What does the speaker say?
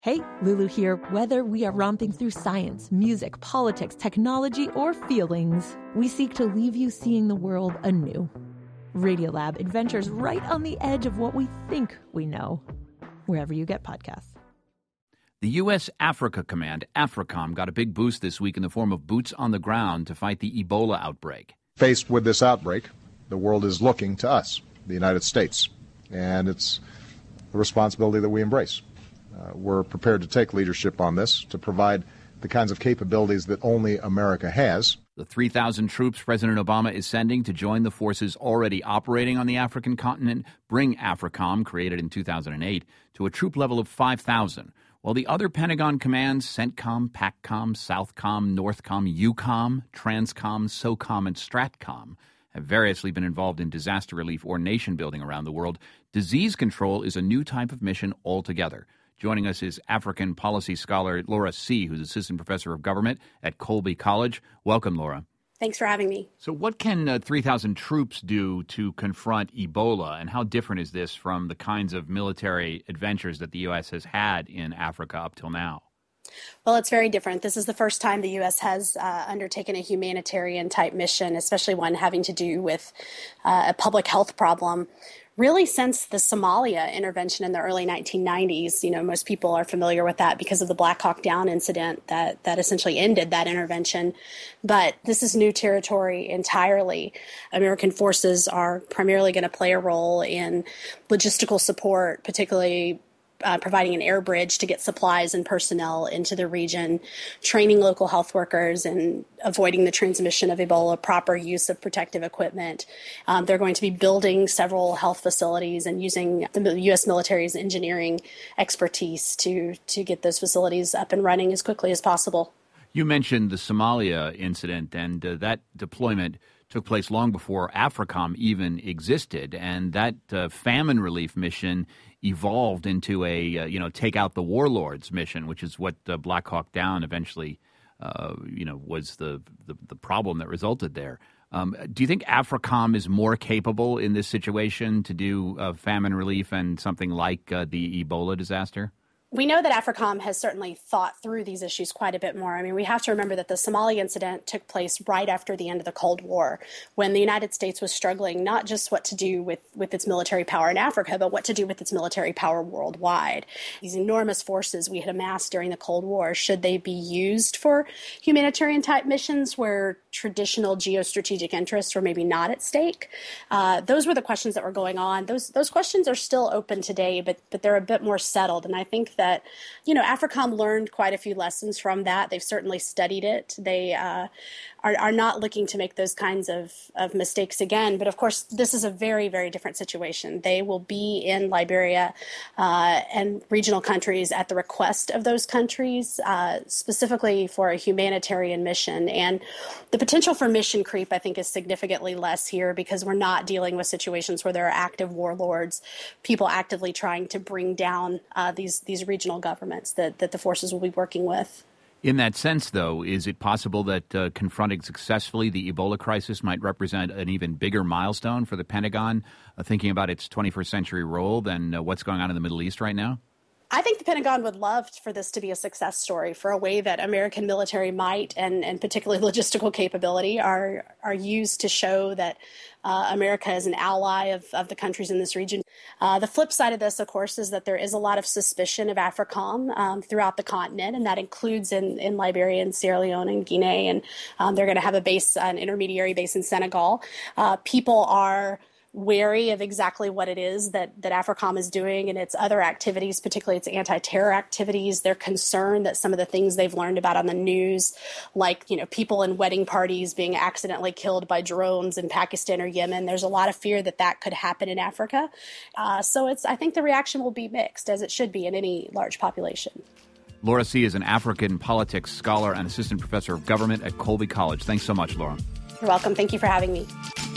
Hey, Lulu here. Whether we are romping through science, music, politics, technology, or feelings, we seek to leave you seeing the world anew. Radiolab adventures right on the edge of what we think we know, wherever you get podcasts. The U.S. Africa Command, AFRICOM, got a big boost this week in the form of boots on the ground to fight the Ebola outbreak. Faced with this outbreak, the world is looking to us, the United States, and it's the responsibility that we embrace. We're prepared to take leadership on this, to provide the kinds of capabilities that only America has. The 3,000 troops President Obama is sending to join the forces already operating on the African continent bring AFRICOM, created in 2008, to a troop level of 5,000, while the other Pentagon commands, CENTCOM, PACCOM, SOUTHCOM, NORTHCOM, EUCOM, TRANSCOM, SOCOM, and STRATCOM, have variously been involved in disaster relief or nation building around the world. Disease control is a new type of mission altogether. Joining us is African policy scholar Laura See, who's assistant professor of government at Colby College. Welcome, Laura. Thanks for having me. So what can 3,000 troops do to confront Ebola, and how different is this from the kinds of military adventures that the U.S. has had in Africa up till now? Well, it's very different. This is the first time the U.S. has undertaken a humanitarian-type mission, especially one having to do with a public health problem. Really, since the Somalia intervention in the early 1990s, most people are familiar with that because of the Black Hawk Down incident that essentially ended that intervention. But this is new territory entirely. American forces are primarily going to play a role in logistical support, particularly providing an air bridge to get supplies and personnel into the region, training local health workers and avoiding the transmission of Ebola, proper use of protective equipment. They're going to be building several health facilities and using the U.S. military's engineering expertise to get those facilities up and running as quickly as possible. You mentioned the Somalia incident, and that deployment took place long before AFRICOM even existed, and that famine relief mission evolved into a take out the warlords mission, which is what Black Hawk Down eventually was the problem that resulted there. Do you think AFRICOM is more capable in this situation to do famine relief and something like the Ebola disaster? We know that AFRICOM has certainly thought through these issues quite a bit more. I mean, we have to remember that the Somali incident took place right after the end of the Cold War, when the United States was struggling not just what to do with its military power in Africa, but what to do with its military power worldwide. These enormous forces we had amassed during the Cold War, should they be used for humanitarian-type missions where traditional geostrategic interests were maybe not at stake? Those were the questions that were going on. Those questions are still open today, but they're a bit more settled, and I think that, AFRICOM learned quite a few lessons from that. They've certainly studied it. They are not looking to make those kinds of mistakes again. But of course, this is a very, very different situation. They will be in Liberia and regional countries at the request of those countries, specifically for a humanitarian mission. And the potential for mission creep, I think, is significantly less here because we're not dealing with situations where there are active warlords, people actively trying to bring down these regional governments that the forces will be working with. In that sense, though, is it possible that confronting successfully the Ebola crisis might represent an even bigger milestone for the Pentagon, thinking about its 21st century role than what's going on in the Middle East right now? I think the Pentagon would love for this to be a success story, for a way that American military might and particularly logistical capability are used to show that America is an ally of the countries in this region. The flip side of this, of course, is that there is a lot of suspicion of AFRICOM throughout the continent, and that includes in Liberia and Sierra Leone and Guinea, and they're going to have an intermediary base in Senegal. People are wary of exactly what it is that AFRICOM is doing and its other activities, particularly its anti-terror activities. They're concerned that some of the things they've learned about on the news, like, people in wedding parties being accidentally killed by drones in Pakistan or Yemen, there's a lot of fear that could happen in Africa. So I think the reaction will be mixed, as it should be in any large population. Laura See is an African politics scholar and assistant professor of government at Colby College. Thanks so much, Laura. You're welcome. Thank you for having me.